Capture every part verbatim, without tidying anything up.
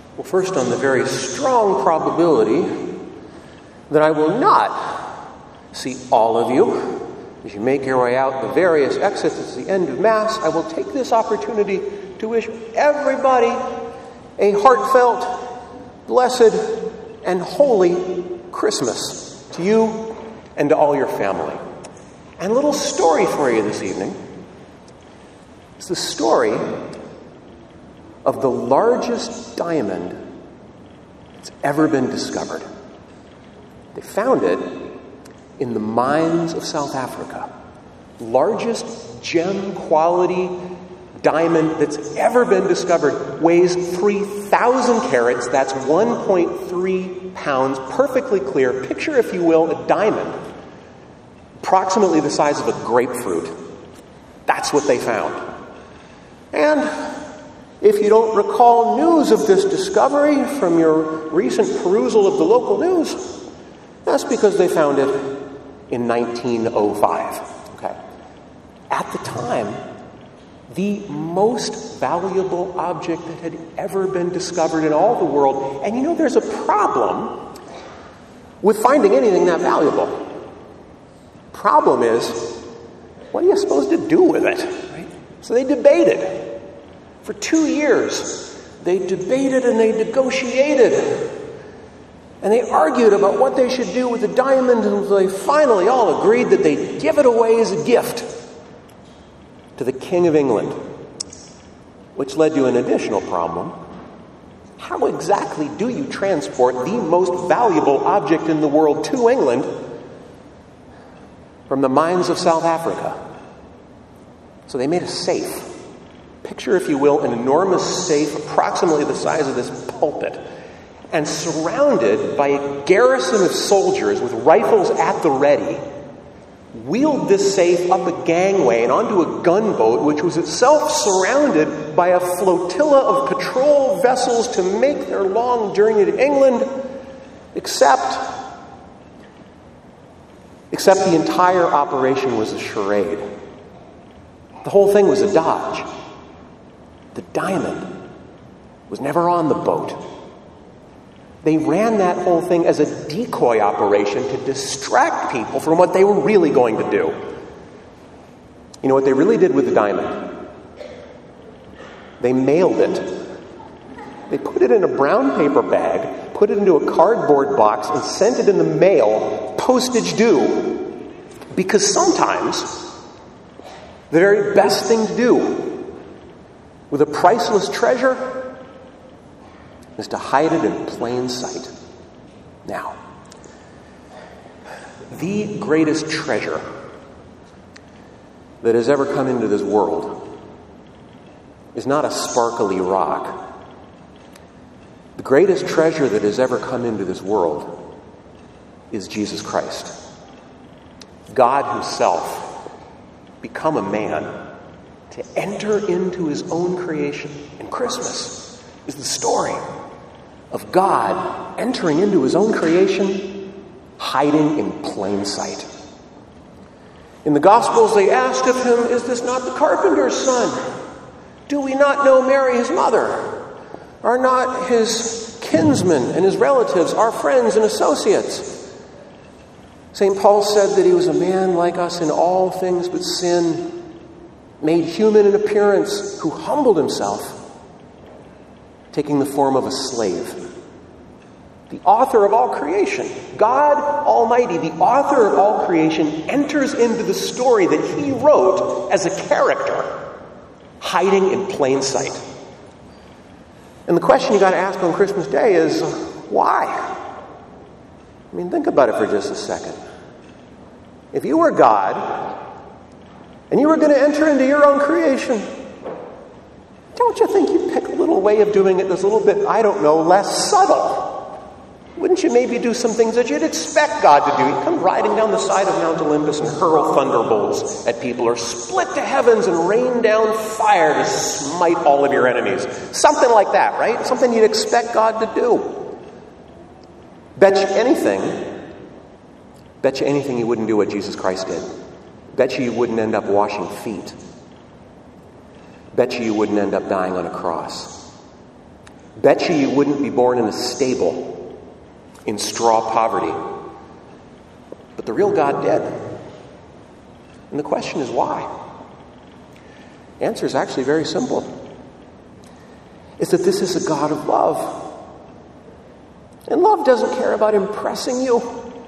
Well, first, on the very strong probability that I will not see all of you as you make your way out the various exits at the end of Mass, I will take this opportunity to wish everybody a heartfelt, blessed, and holy Christmas to you and to all your family. And a little story for you this evening. It's the story of the largest diamond that's ever been discovered. They found it in the mines of South Africa. Largest gem quality diamond that's ever been discovered. Weighs three thousand carats. That's one point three pounds. Perfectly clear. Picture, if you will, a diamond approximately the size of a grapefruit. That's what they found. And if you don't recall news of this discovery from your recent perusal of the local news, that's because they found it in nineteen oh five. Okay. At the time, the most valuable object that had ever been discovered in all the world. And you know, there's a problem with finding anything that valuable. Problem is, what are you supposed to do with it? Right? So they debated. For two years, they debated and they negotiated. And they argued about what they should do with the diamond, and they finally all agreed that they'd give it away as a gift to the King of England, which led to an additional problem. How exactly do you transport the most valuable object in the world to England from the mines of South Africa? So they made a safe. Picture, if you will, an enormous safe approximately the size of this pulpit, and surrounded by a garrison of soldiers with rifles at the ready, wheeled this safe up a gangway and onto a gunboat, which was itself surrounded by a flotilla of patrol vessels to make their long journey to England, except, except the entire operation was a charade. The whole thing was a dodge. The diamond was never on the boat. They ran that whole thing as a decoy operation to distract people from what they were really going to do. You know what they really did with the diamond? They mailed it. They put it in a brown paper bag, put it into a cardboard box, and sent it in the mail, postage due. Because sometimes the very best thing to do with a priceless treasure is to hide it in plain sight. Now, the greatest treasure that has ever come into this world is not a sparkly rock. The greatest treasure that has ever come into this world is Jesus Christ. God himself become a man to enter into his own creation. And Christmas is the story of God entering into his own creation, hiding in plain sight. In the Gospels, they asked of him, "Is this not the carpenter's son? Do we not know Mary, his mother? Are not his kinsmen and his relatives our friends and associates?" Saint Paul said that he was a man like us in all things but sin, made human in appearance, who humbled himself, taking the form of a slave. The author of all creation, God Almighty, the author of all creation, enters into the story that he wrote as a character, hiding in plain sight. And the question you got to ask on Christmas Day is, why? I mean, think about it for just a second. If you were God, and you were going to enter into your own creation, don't you think you'd pick a little way of doing it that's a little bit, I don't know, less subtle? Wouldn't you maybe do some things that you'd expect God to do? He'd come riding down the side of Mount Olympus and hurl thunderbolts at people, or split the heavens and rain down fire to smite all of your enemies. Something like that, right? Something you'd expect God to do. Bet you anything, bet you anything you wouldn't do what Jesus Christ did. Bet you you wouldn't end up washing feet. Bet you you wouldn't end up dying on a cross. Bet you you wouldn't be born in a stable in straw poverty. But the real God did. And the question is why? The answer is actually very simple. It's that this is a God of love. And love doesn't care about impressing you.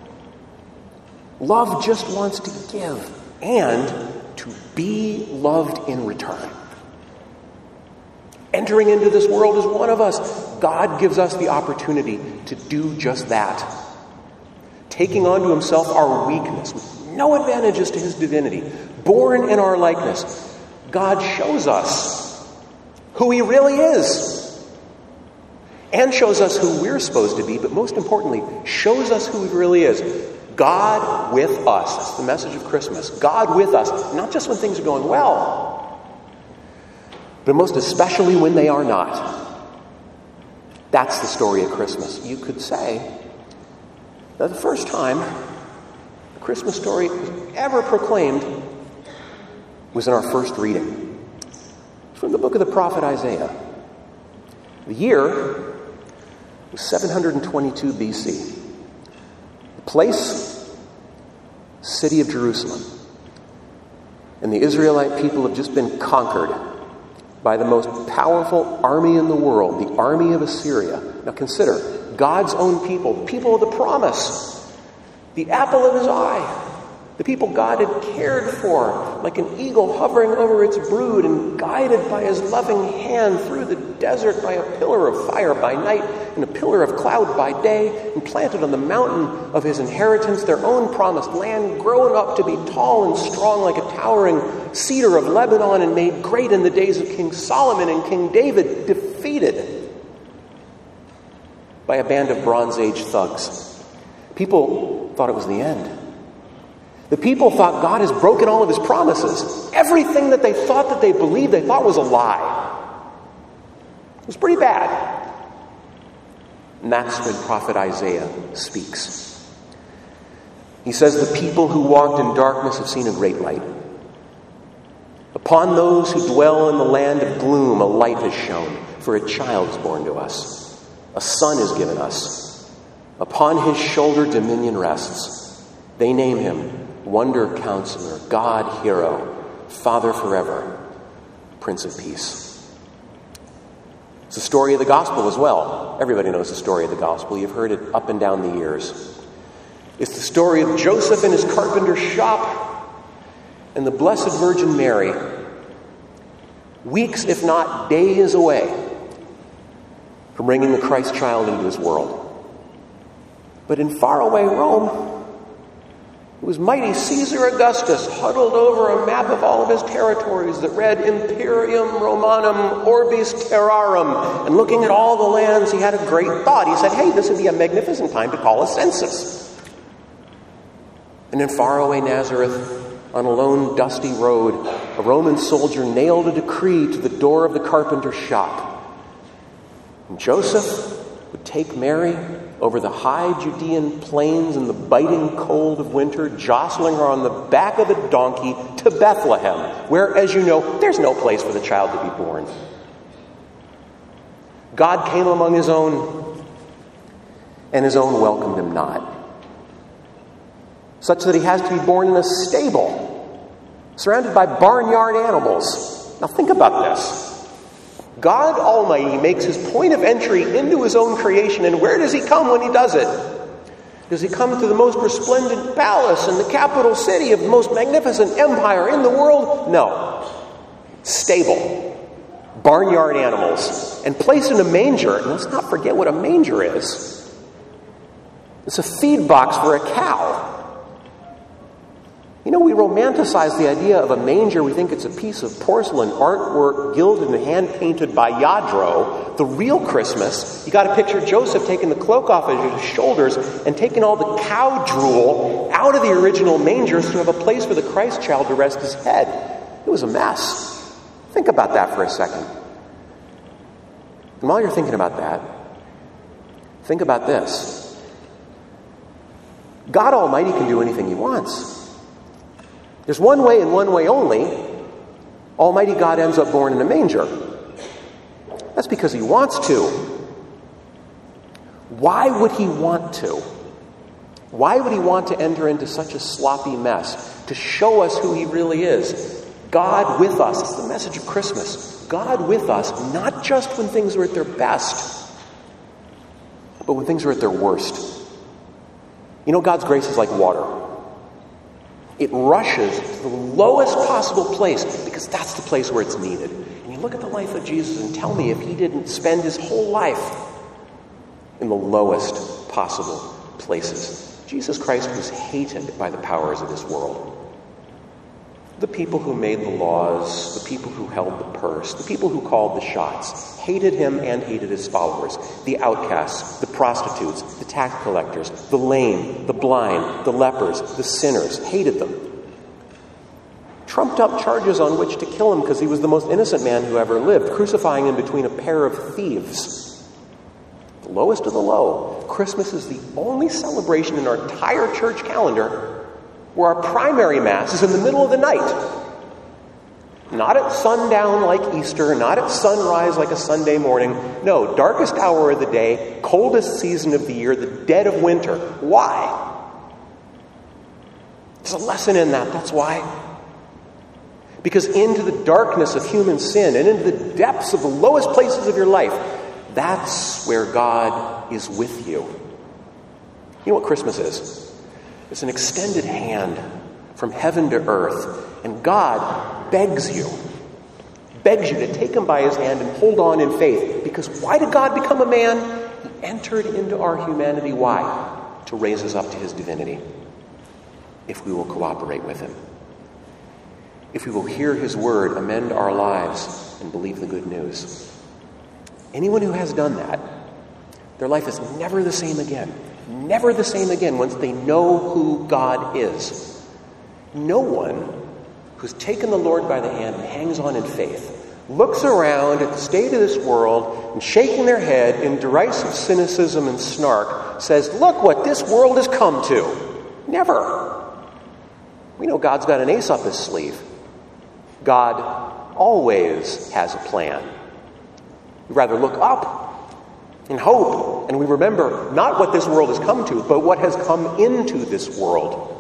Love just wants to give and to be loved in return. Entering into this world as one of us, God gives us the opportunity to do just that. Taking onto himself our weakness with no advantages to his divinity, born in our likeness, God shows us who he really is and shows us who we're supposed to be, but most importantly, shows us who he really is. God with us. That's the message of Christmas. God with us, not just when things are going well, but most especially when they are not. That's the story of Christmas. You could say that the first time the Christmas story was ever proclaimed was in our first reading. It's from the book of the prophet Isaiah. The year was seven hundred twenty-two B C. The place, city of Jerusalem. And the Israelite people have just been conquered by the most powerful army in the world, the army of Assyria. Now consider, God's own people, the people of the promise, the apple of his eye, the people God had cared for, like an eagle hovering over its brood and guided by his loving hand through the desert by a pillar of fire by night and a pillar of cloud by day, and planted on the mountain of his inheritance, their own promised land, grown up to be tall and strong like a towering cedar of Lebanon, and made great in the days of King Solomon and King David, defeated by a band of Bronze Age thugs. People thought it was the end. The people thought God has broken all of his promises. Everything that they thought that they believed, they thought was a lie. It was pretty bad. And that's when prophet Isaiah speaks. He says, the people who walked in darkness have seen a great light. Upon those who dwell in the land of gloom, a light has shone, for a child is born to us. A son is given us. Upon his shoulder dominion rests. They name him Wonder Counselor, God Hero, Father Forever, Prince of Peace. It's the story of the gospel as well. Everybody knows the story of the gospel. You've heard it up and down the years. It's the story of Joseph in his carpenter's shop and the Blessed Virgin Mary, weeks, if not days away from bringing the Christ child into this world. But in faraway Rome, it was mighty Caesar Augustus, huddled over a map of all of his territories that read Imperium Romanum Orbis Terrarum. And looking at all the lands, he had a great thought. He said, hey, this would be a magnificent time to call a census. And in faraway Nazareth, on a lone dusty road, a Roman soldier nailed a decree to the door of the carpenter's shop. And Joseph would take Mary over the high Judean plains in the biting cold of winter, jostling her on the back of a donkey to Bethlehem, where, as you know, there's no place for the child to be born. God came among his own, and his own welcomed him not, such that he has to be born in a stable, surrounded by barnyard animals. Now think about this. God Almighty makes his point of entry into his own creation, and where does he come when he does it? Does he come to the most resplendent palace in the capital city of the most magnificent empire in the world? No. Stable. Barnyard animals. And placed in a manger. And let's not forget what a manger is. It's a feed box for a cow. You know, we romanticize the idea of a manger. We think it's a piece of porcelain artwork gilded and hand-painted by Yadro. The real Christmas, you got to picture Joseph taking the cloak off of his shoulders and taking all the cow drool out of the original mangers to have a place for the Christ child to rest his head. It was a mess. Think about that for a second. And while you're thinking about that, think about this. God Almighty can do anything he wants. There's one way and one way only Almighty God ends up born in a manger. That's because he wants to. Why would he want to? Why would he want to enter into such a sloppy mess? To show us who he really is. God with us. It's the message of Christmas. God with us, not just when things are at their best, but when things are at their worst. You know, God's grace is like water. It rushes to the lowest possible place because that's the place where it's needed. And you look at the life of Jesus and tell me if he didn't spend his whole life in the lowest possible places. Jesus Christ was hated by the powers of this world. The people who made the laws, the people who held the purse, the people who called the shots, hated him and hated his followers. The outcasts, the prostitutes, the tax collectors, the lame, the blind, the lepers, the sinners, hated them. Trumped up charges on which to kill him because he was the most innocent man who ever lived, crucifying him between a pair of thieves. The lowest of the low. Christmas is the only celebration in our entire church calendar where our primary Mass is in the middle of the night. Not at sundown like Easter, not at sunrise like a Sunday morning. No, darkest hour of the day, coldest season of the year, the dead of winter. Why? There's a lesson in that, that's why. Because into the darkness of human sin and into the depths of the lowest places of your life, that's where God is with you. You know what Christmas is? It's an extended hand from heaven to earth. And God begs you, begs you to take him by his hand and hold on in faith. Because why did God become a man? He entered into our humanity. Why? To raise us up to his divinity. If we will cooperate with him. If we will hear his word, amend our lives, and believe the good news. Anyone who has done that, their life is never the same again. Never the same again once they know who God is. No one who's taken the Lord by the hand and hangs on in faith, looks around at the state of this world and shaking their head in derisive cynicism and snark, says, look what this world has come to. Never. We know God's got an ace up his sleeve. God always has a plan. We'd rather look up and hope, and we remember not what this world has come to, but what has come into this world.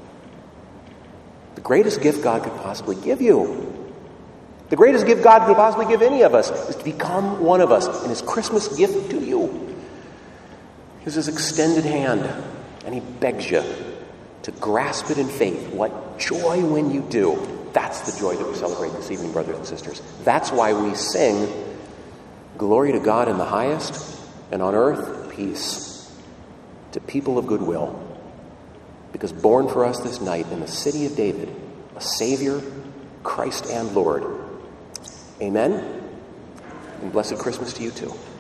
The greatest gift God could possibly give you, the greatest gift God could possibly give any of us, is to become one of us. And his Christmas gift to you is his extended hand, and he begs you to grasp it in faith. What joy when you do. That's the joy that we celebrate this evening, brothers and sisters. That's why we sing, glory to God in the highest, and on earth, peace to people of goodwill. Because born for us this night in the city of David, a Savior, Christ and Lord. Amen. And blessed Christmas to you too.